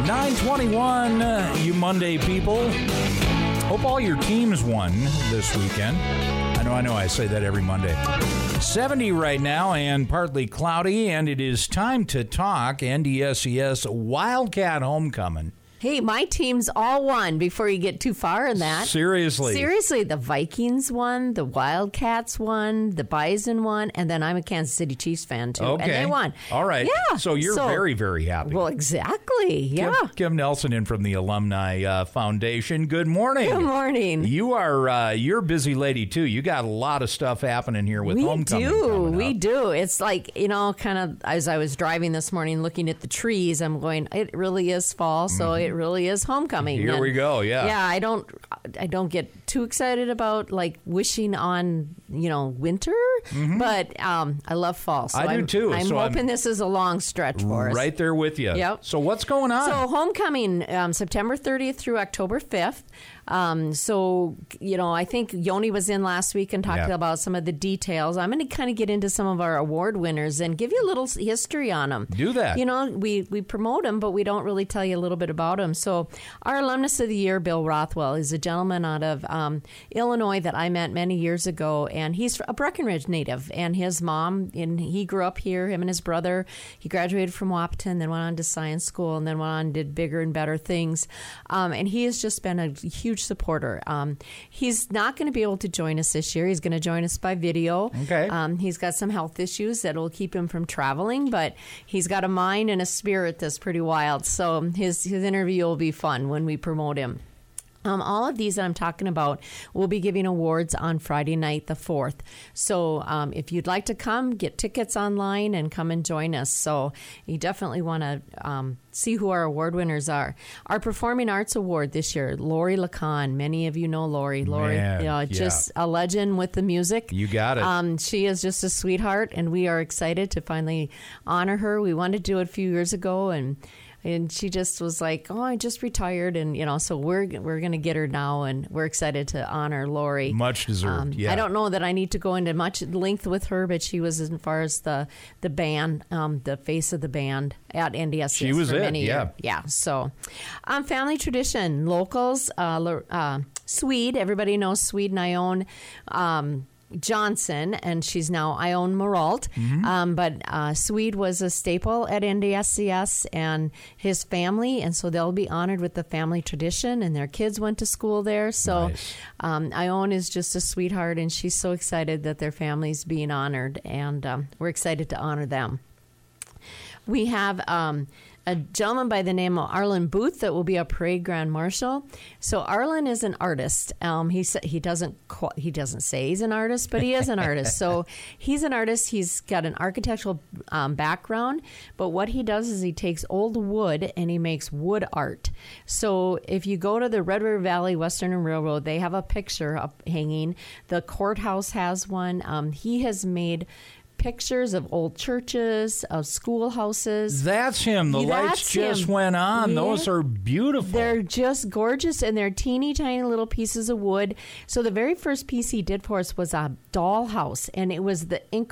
9:21, you Monday people. Hope all your teams won this weekend. I know I say that every Monday. 70 right now and partly cloudy, and it is time to talk NDSCS Wildcat Homecoming. Hey, my teams all won before you get too far in that. Seriously, the Vikings won, the Wildcats won, the Bison won, and then I'm a Kansas City Chiefs fan, too. Okay. And they won. All right. Yeah. So you're very, very happy. Well, exactly. Yeah. Kim Nelson in from the Alumni Foundation. Good morning. Good morning. You're a busy lady, too. You got a lot of stuff happening here with Homecoming. We do. It's like, kind of as I was driving this morning looking at the trees, I'm going, it really is fall, so it really is homecoming. Here we go. Yeah. I don't get too excited about like wishing on winter, but I love fall. So I do too. I'm hoping this is a long stretch for us. Right there with you. Yep. So what's going on? So homecoming, September 30th through October 5th. I think Yoni was in last week and talked about some of the details. I'm going to kind of get into some of our award winners and give you a little history on them. Do that. We promote them, but we don't really tell you a little bit about them. So our alumnus of the year, Bill Rothwell, is a gentleman out of Illinois that I met many years ago, and he's a Breckenridge native. And his mom, and he grew up here, him and his brother. He graduated from Wahpeton, then went on to science school, and then went on and did bigger and better things. And he has just been a huge supporter. He's not going to be able to join us this year. He's going to join us by video. Okay. He's got some health issues that will keep him from traveling, but he's got a mind and a spirit that's pretty wild. So his interview will be fun when we promote him. All of these that I'm talking about, we'll be giving awards on Friday night, the 4th. So if you'd like to come, get tickets online and come and join us. So you definitely want to see who our award winners are. Our Performing Arts Award this year, Lori Lacan. Many of you know Lori. Just a legend with the music. You got it. She is just a sweetheart, and we are excited to finally honor her. We wanted to do it a few years ago, and she just was like, oh, I just retired. And, so we're going to get her now. And we're excited to honor Lori. Much deserved, I don't know that I need to go into much length with her, but she was, as far as the band, the face of the band at NDSCS. She was for many yeah. years. Yeah. So family tradition, locals, Swede. Everybody knows Swede and Ione Johnson, and she's now Ione Maralt. But Swede was a staple at NDSCS and his family, and so they'll be honored with the family tradition, and their kids went to school there. So nice. Ione is just a sweetheart, and she's so excited that their family's being honored, and we're excited to honor them. We have a gentleman by the name of Arlen Booth that will be a parade grand marshal. So Arlen is an artist. He doesn't say he's an artist, but he is an artist. So he's an artist. He's got an architectural background, but what he does is he takes old wood and he makes wood art. So if you go to the Red River Valley Western Railroad, they have a picture up hanging. The courthouse has one. He has made pictures of old churches, of schoolhouses. That's him. The lights just went on. Yeah. Those are beautiful. They're just gorgeous, and they're teeny tiny little pieces of wood. So the very first piece he did for us was a dollhouse, and it was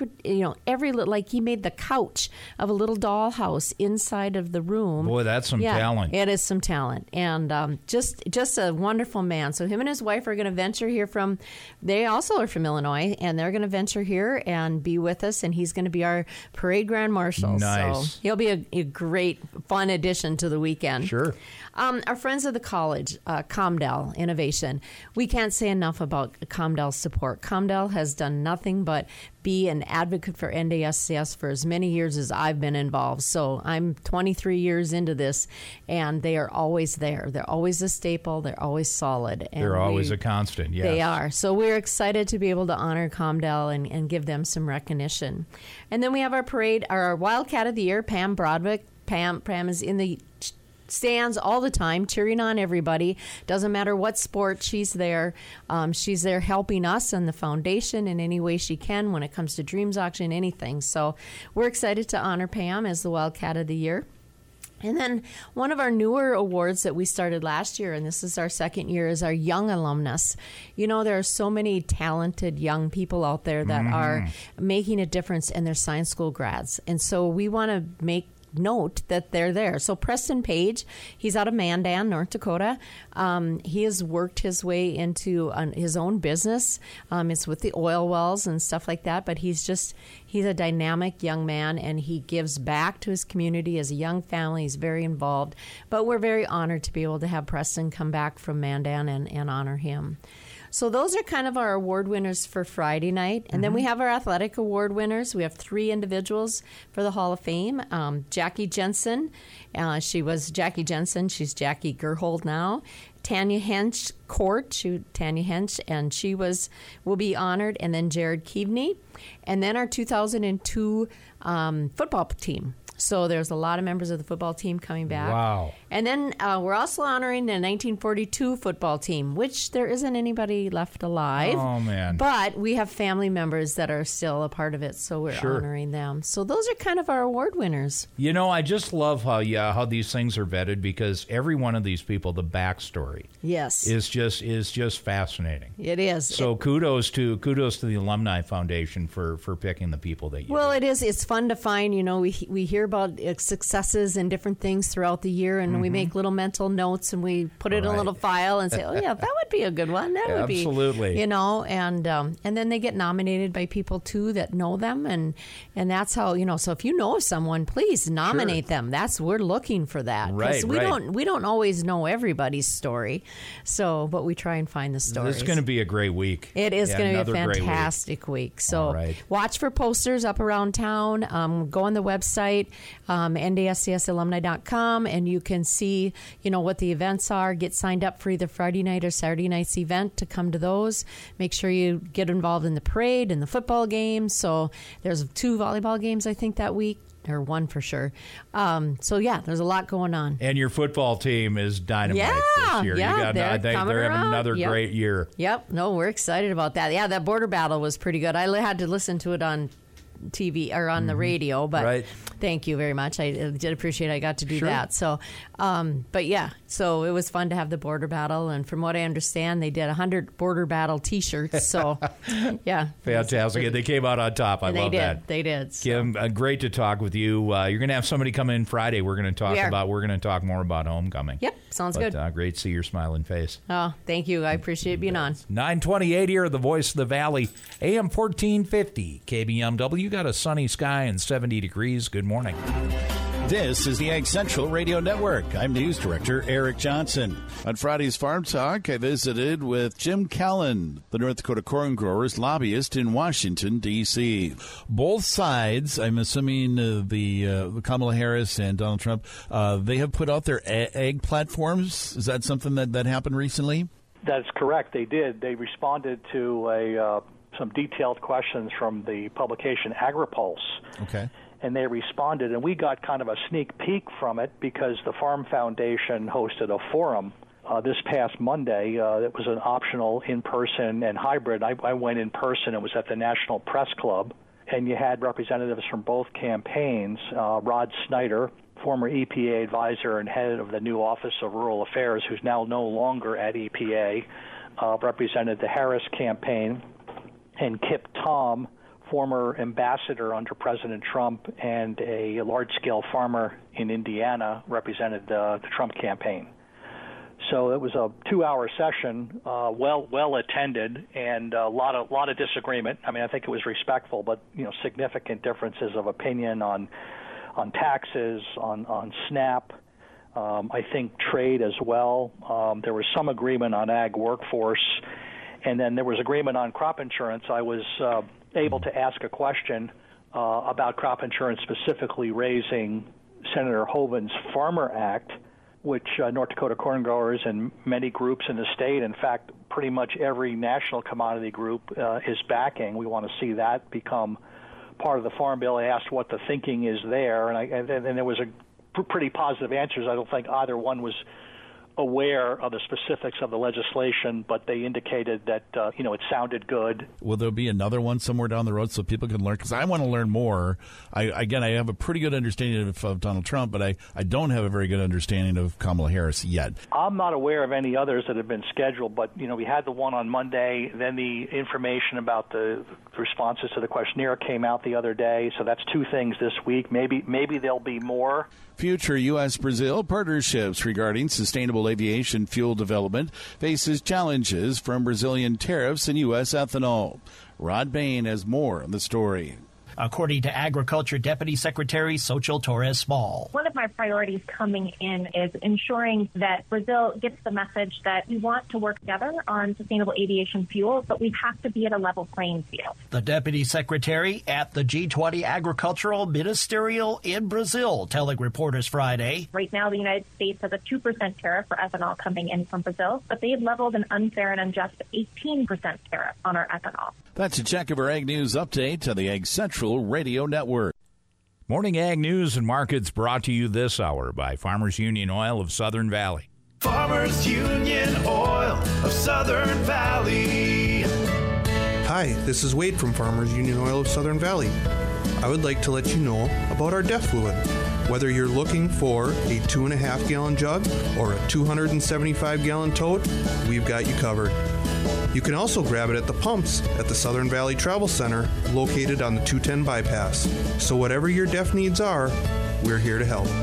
he made the couch of a little dollhouse inside of the room. Boy, that's some talent. It is some talent, and just a wonderful man. So him and his wife are going to venture here they also are from Illinois, and they're going to venture here and be with us. And he's going to be our parade grand marshal. Nice. So he'll be a great, fun addition to the weekend. Sure. Our friends of the college, Comdel Innovation. We can't say enough about Comdel's support. Comdel has done nothing but be an advocate for NDSCS for as many years as I've been involved. So I'm 23 years into this, and they are always there. They're always a staple. They're always solid. And they're always a constant, yes. They are. So we're excited to be able to honor Comdel and give them some recognition. And then we have our Wildcat of the Year, Pam Broadwick. Pam is in the stands all the time, cheering on everybody. Doesn't matter what sport, she's there. She's there helping us and the foundation in any way she can when it comes to Dreams Auction, anything. So we're excited to honor Pam as the Wildcat of the Year. And then one of our newer awards that we started last year, and this is our second year, is our Young Alumnus. There are so many talented young people out there that are making a difference in their science school grads. And so we want to make note that they're there. So Preston Page, he's out of Mandan, North Dakota. He has worked his way into his own business. It's with the oil wells and stuff like that, but he's a dynamic young man, and he gives back to his community as a young family. He's very involved. But we're very honored to be able to have Preston come back from Mandan and honor him. So those are kind of our award winners for Friday night. And then we have our athletic award winners. We have 3 individuals for the Hall of Fame. Jackie Jensen. She was Jackie Jensen. She's Jackie Gerhold now. Tanya Hench Tanya Hench, and she will be honored. And then Jared Keaveney. And then our 2002 football team. So there's a lot of members of the football team coming back. Wow. And then we're also honoring the 1942 football team, which there isn't anybody left alive. Oh, man. But we have family members that are still a part of it, so we're honoring them. So those are kind of our award winners. You know, I just love how these things are vetted, because every one of these people, the backstory is just fascinating. It is. So kudos to the Alumni Foundation for picking the people that you Well, did. it is. It's fun to find, we hear about successes and different things throughout the year, and we make little mental notes, and we put it in a little file and say, oh, yeah, that would be a good one. That would be. Absolutely. And then they get nominated by people, too, that know them, and that's how, so if you know of someone, please nominate them. We're looking for that. Right, we don't always know everybody's story, but we try and find the stories. It's going to be a great week. It is going to be a another great fantastic week. So right. Watch for posters up around town. Go on the website, ndscsalumni.com, and you can see, what the events are. Get signed up for either Friday night or Saturday night's event to come to those. Make sure you get involved in the parade and the football games. So there's 2 volleyball games, I think, that week. Or 1 for sure. There's a lot going on. And your football team is dynamite this year. They're having another great year. Yep. No, we're excited about that. Yeah, that border battle was pretty good. I had to listen to it on TV or on the radio, but thank you very much. I did appreciate I got to do that. So, so it was fun to have the border battle, and from what I understand, they did 100 border battle T-shirts. So, yeah, fantastic. They came out on top. I love that. They did. So. Kim, great to talk with you. You're going to have somebody come in Friday. We're going to talk more about homecoming. Yep, sounds good. Great to see your smiling face. Oh, thank you. I appreciate being on. 928 here, the Voice of the Valley, AM 1450 KBMW. Got a sunny sky and 70 degrees. Good morning. This is the Ag Central Radio Network. I'm News Director Eric Johnson. On Friday's Farm Talk, I visited with Jim Callan, the North Dakota corn growers lobbyist in Washington, D.C. Both sides, I'm assuming the Kamala Harris and Donald Trump, they have put out their ag platforms. Is that something that happened recently? That's correct. They did. They responded to some detailed questions from the publication AgriPulse. Okay. And they responded, and we got kind of a sneak peek from it because the Farm Foundation hosted a forum this past Monday. It was an optional in-person and hybrid. I went in person. It was at the National Press Club, and you had representatives from both campaigns. Rod Snyder, former EPA advisor and head of the new Office of Rural Affairs, who's now no longer at EPA, represented the Harris campaign. And Kip Tom, former ambassador under President Trump and a large-scale farmer in Indiana, represented the Trump campaign. So it was a 2-hour session, well attended, and a lot of disagreement. I mean, I think it was respectful, but significant differences of opinion on taxes, on SNAP. I think trade as well. There was some agreement on ag workforce. And then there was agreement on crop insurance. I was able to ask a question about crop insurance, specifically raising Senator Hovind's Farmer Act, which North Dakota corn growers and many groups in the state, in fact, pretty much every national commodity group is backing. We want to see that become part of the Farm Bill. I asked what the thinking is there, and there was a pretty positive answers. I don't think either one was aware of the specifics of the legislation, but they indicated that, it sounded good. Will there be another one somewhere down the road so people can learn? Because I want to learn more. I have a pretty good understanding of Donald Trump, but I don't have a very good understanding of Kamala Harris yet. I'm not aware of any others that have been scheduled, but, we had the one on Monday. Then the information about the responses to the questionnaire came out the other day. So that's two things this week. Maybe there'll be more. Future U.S.-Brazil partnerships regarding sustainable aviation fuel development faces challenges from Brazilian tariffs and U.S. ethanol. Rod Bain has more on the story. According to Agriculture Deputy Secretary Xochitl Torres Small. One of my priorities coming in is ensuring that Brazil gets the message that we want to work together on sustainable aviation fuel, but we have to be at a level playing field. The Deputy Secretary at the G20 Agricultural Ministerial in Brazil telling reporters Friday. Right now, the United States has a 2% tariff for ethanol coming in from Brazil, but they've leveled an unfair and unjust 18% tariff on our ethanol. That's a check of our Ag News update on the Ag Central Radio Network. Morning Ag News and Markets brought to you this hour by Farmers Union Oil of Southern Valley. Farmers Union Oil of Southern Valley. Hi, this is Wade from Farmers Union Oil of Southern Valley. I would like to let you know about our DEF fluid. Whether you're looking for a 2.5-gallon jug or a 275-gallon tote, we've got you covered. You can also grab it at the pumps at the Southern Valley Travel Center, located on the 210 bypass. So whatever your DEF needs are, we're here to help.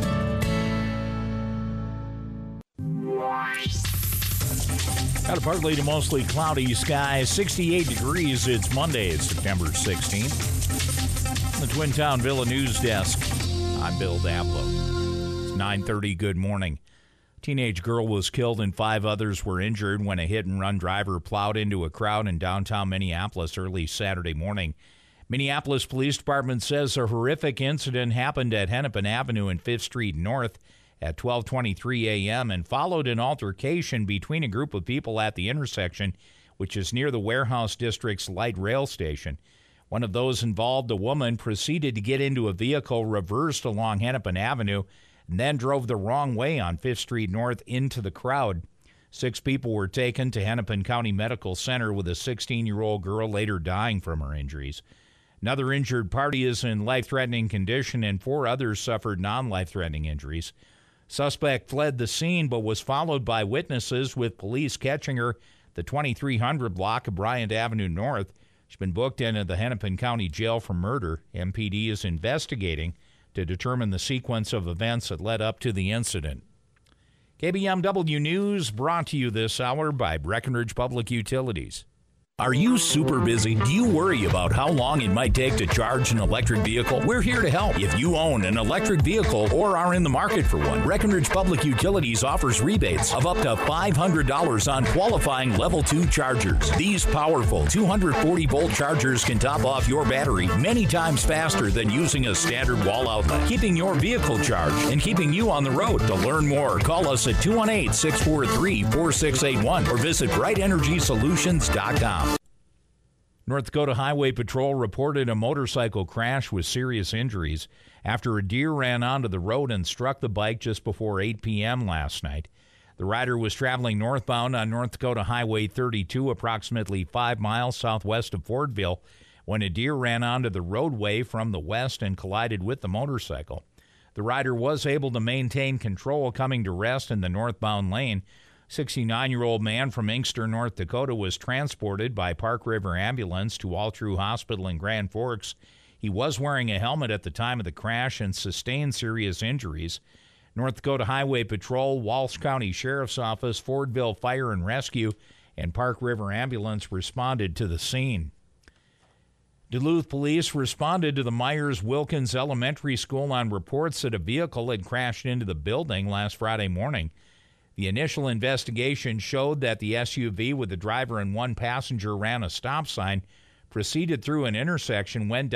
Got a partly to mostly cloudy sky, 68 degrees. It's Monday, September 16th. The Twin Town Villa News Desk. I'm Bill Dablow. It's 9:30. Good morning. Teenage girl was killed and 5 others were injured when a hit-and-run driver plowed into a crowd in downtown Minneapolis early Saturday morning. Minneapolis Police Department says a horrific incident happened at Hennepin Avenue and 5th Street North at 12:23 a.m. and followed an altercation between a group of people at the intersection, which is near the Warehouse District's light rail station. One of those involved, a woman, proceeded to get into a vehicle, reversed along Hennepin Avenue, and then drove the wrong way on 5th Street North into the crowd. 6 people were taken to Hennepin County Medical Center, with a 16-year-old girl later dying from her injuries. Another injured party is in life-threatening condition, and 4 others suffered non-life-threatening injuries. Suspect fled the scene but was followed by witnesses, with police catching her the 2300 block of Bryant Avenue North. She's been booked into the Hennepin County Jail for murder. MPD is investigating to determine the sequence of events that led up to the incident. KBMW News brought to you this hour by Breckenridge Public Utilities. Are you super busy? Do you worry about how long it might take to charge an electric vehicle? We're here to help. If you own an electric vehicle or are in the market for one, Breckenridge Public Utilities offers rebates of up to $500 on qualifying Level 2 chargers. These powerful 240-volt chargers can top off your battery many times faster than using a standard wall outlet, keeping your vehicle charged and keeping you on the road. To learn more, call us at 218-643-4681 or visit brightenergysolutions.com. North Dakota Highway Patrol reported a motorcycle crash with serious injuries after a deer ran onto the road and struck the bike just before 8 p.m. last night. The rider was traveling northbound on North Dakota Highway 32, approximately 5 miles southwest of Fordville, when a deer ran onto the roadway from the west and collided with the motorcycle. The rider was able to maintain control, coming to rest in the northbound lane. 69-year-old man from Inkster, North Dakota, was transported by Park River Ambulance to All True Hospital in Grand Forks. He was wearing a helmet at the time of the crash and sustained serious injuries. North Dakota Highway Patrol, Walsh County Sheriff's Office, Fordville Fire and Rescue, and Park River Ambulance responded to the scene. Duluth police responded to the Myers-Wilkins Elementary School on reports that a vehicle had crashed into the building last Friday morning. The initial investigation showed that the SUV with the driver and 1 passenger ran a stop sign, proceeded through an intersection, went